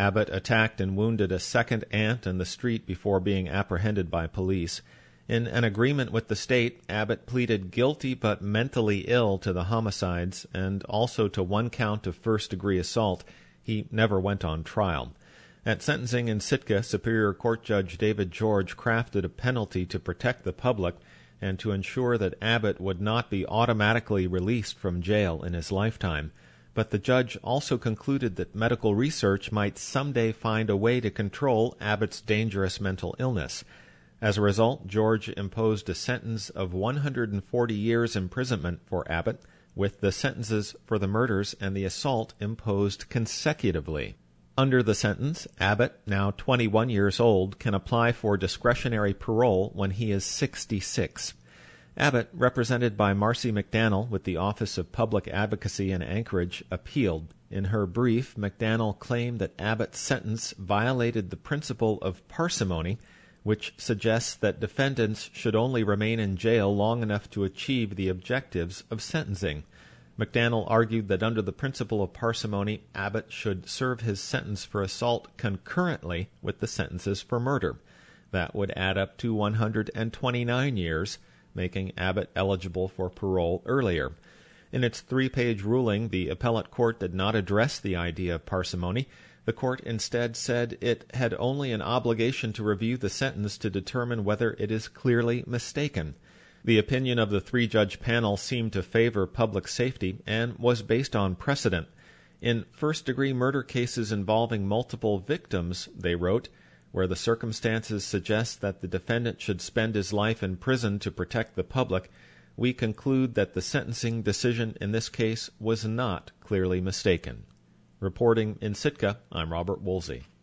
Abbott attacked and wounded a second aunt in the street before being apprehended by police. In an agreement with the state, Abbott pleaded guilty but mentally ill to the homicides and also to one count of first-degree assault. He never went on trial. At sentencing in Sitka, Superior Court Judge David George crafted a penalty to protect the public and to ensure that Abbott would not be automatically released from jail in his lifetime. But the judge also concluded that medical research might someday find a way to control Abbott's dangerous mental illness. As a result, George imposed a sentence of 140 years imprisonment for Abbott, with the sentences for the murders and the assault imposed consecutively. Under the sentence, Abbott, now 21 years old, can apply for discretionary parole when he is 66. Abbott, represented by Marcy McDaniel with the Office of Public Advocacy in Anchorage, appealed. In her brief, McDaniel claimed that Abbott's sentence violated the principle of parsimony, which suggests that defendants should only remain in jail long enough to achieve the objectives of sentencing. McDaniel argued that under the principle of parsimony, Abbott should serve his sentence for assault concurrently with the sentences for murder. That would add up to 129 years, making Abbott eligible for parole earlier. In its 3-page ruling, the appellate court did not address the idea of parsimony. The court instead said it had only an obligation to review the sentence to determine whether it is clearly mistaken. The opinion of the 3-judge panel seemed to favor public safety and was based on precedent. In first-degree murder cases involving multiple victims, they wrote, where the circumstances suggest that the defendant should spend his life in prison to protect the public, we conclude that the sentencing decision in this case was not clearly mistaken. Reporting in Sitka, I'm Robert Woolsey.